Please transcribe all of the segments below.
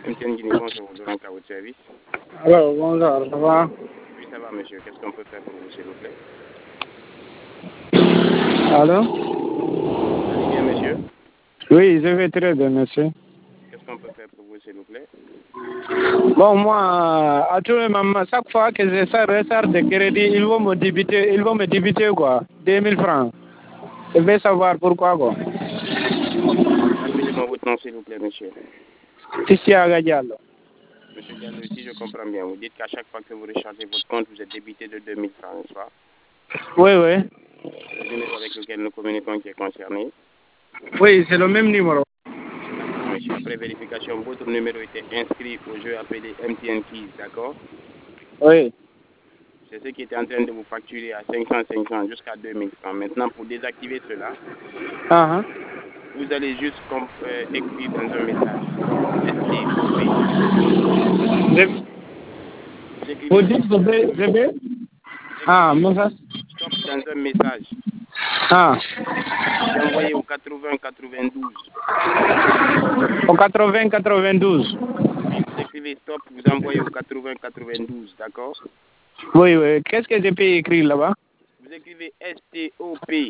MTN Guinée, bonjour, Doranka, votre service. Alors, bonjour, ça va? Oui, ça va, monsieur. Qu'est-ce qu'on peut faire pour vous, s'il vous plaît? Allô? Vous allez bien, monsieur? Oui, je vais très bien, merci. Qu'est-ce qu'on peut faire pour vous, s'il vous plaît? Bon, moi, à tout moment, chaque fois que je sors de crédit, ils vont me débiter quoi, 2000 francs. Je vais savoir pourquoi quoi. Rappelez-moi votre nom, s'il vous plaît, monsieur. Tissiaga Diallo. Monsieur Diallo, si je comprends bien, vous dites qu'à chaque fois que vous rechargez votre compte, vous êtes débité de 2000 francs, n'est-ce pas? Oui, oui. C'est le numéro avec lequel nous communiquons qui est concerné. Oui, c'est le même numéro. D'accord, monsieur. Après vérification, votre numéro était inscrit au jeu appelé MTN Keys, d'accord? Oui. C'est ce qui était en train de vous facturer à 500 jusqu'à 2000 francs. Maintenant, pour désactiver cela, vous allez juste écrire dans un message stop STOP. Vous écrivez Vous stop dites dans un je message. vais? Vous Ah, écrivez mais ça. stop dans un message. Ah. Vous envoyez au 80-92. Au 80-92. Oui, vous écrivez stop, vous envoyez au 80-92, d'accord? Oui, oui. Qu'est-ce que je peux écrire là-bas? Vous écrivez STOP.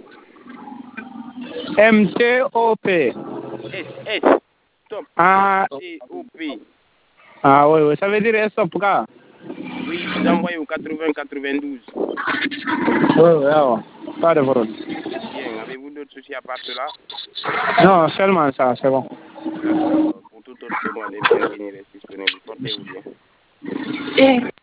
MTOP. S. Stop. Ah. STOP. Ah, oui, oui. Ça veut dire stop quoi? Oui, vous envoyez au 80-92. Oui, oui, alors. Pas de problème. Bien, avez-vous d'autres soucis à part cela? Non, seulement ça, c'est bon. D'accord, alors. Pour toute autre demande, MTN Guinée reste disponible. Portez-vous bien.